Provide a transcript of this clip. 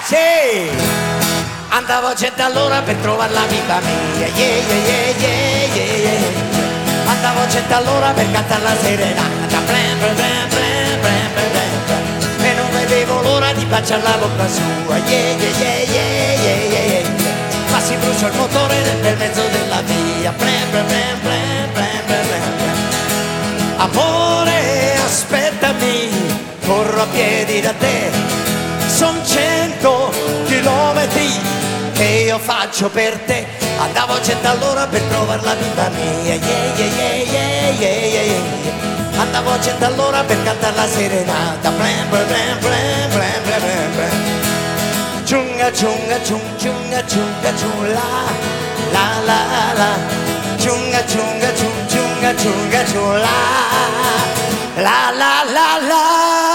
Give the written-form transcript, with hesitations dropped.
Sì! Andavo a 100 all'ora per trovare l'amica mia, yeah, yeah, yeah, yeah, yeah, yeah. Andavo a 100 all'ora per cantare la serenata, blam, blam, blam, blam, blam, blam, blam. E non vedevo l'ora di baciare la bocca sua, yeah, yeah, yeah, yeah, yeah, yeah, yeah. Ma si brucia il motore nel mezzo della via, blam, blam, blam, blam, blam, blam, blam. Amore, aspettami, corro a piedi da te, son 100 chilometri che io faccio per te. Andavo a 100 all'ora per trovare la vita mia, yeah, yeah, yeah, yeah, yeah, yeah, yeah. Andavo a 100 all'ora per cantare la serenata, blam, blam, blam, blam, blam, blam, blam, blam. Ciunga, ciunga, ciung, ciunga, ciunga, ciung, la, la, la. Ciunga, ciunga, ciung, ciunga, ciunga, ciung, la, la, la, la.